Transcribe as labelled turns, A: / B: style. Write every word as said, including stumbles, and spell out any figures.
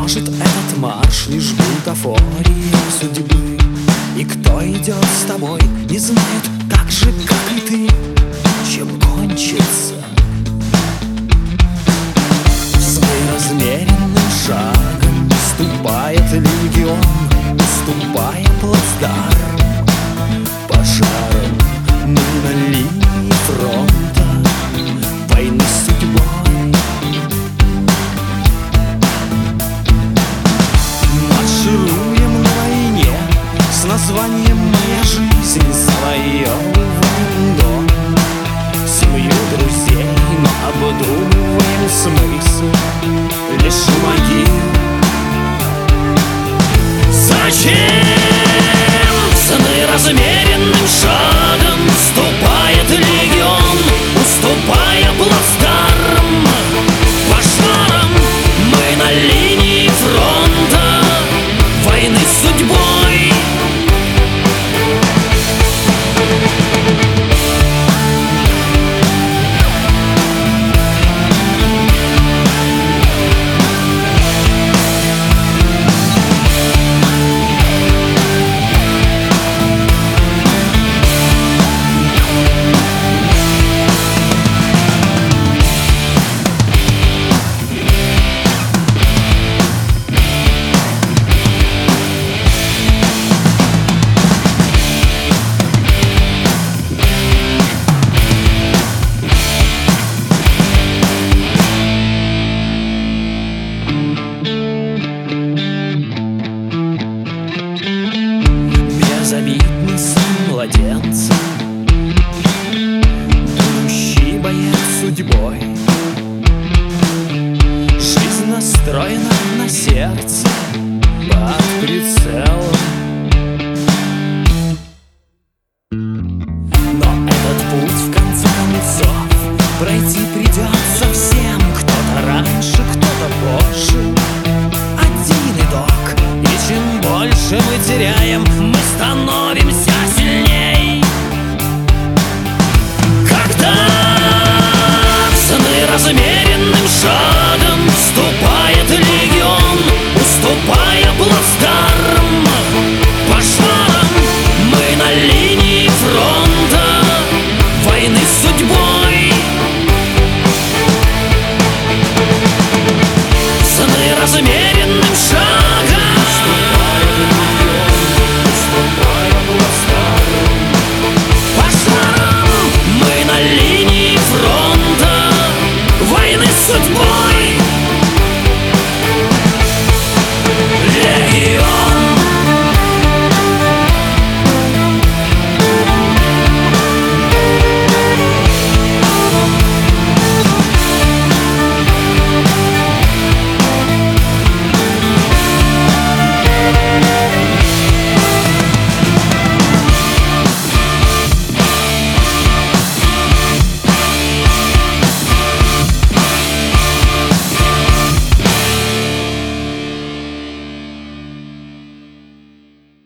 A: может, этот марш лишь бутафория судьбы? И кто идет с тобой, не знает так же, как и ты, чем кончится. Свой размеренным шагом ступает легион, уступая плацдарм пожаром. Мы на линии фронта войны с судьбой. Маршируем на войне с названием «Моя жизнь», свое войно, семью друзей, но обдумываем смысл лишь у могил. Зачем сны размеренным шагом ступает легион, уступая плацдарм пожаром? Мы на линии фронта войны с судьбой. Безобидный сын младенца, будущий боец судьбой. Жизнь настроена на сердце под прицелом. Но этот путь в конце концов пройти придется всем. Кто-то раньше, кто-то позже. Один итог, и чем больше мы теряем, мы становимся сильней. Когда сны размеренным шагом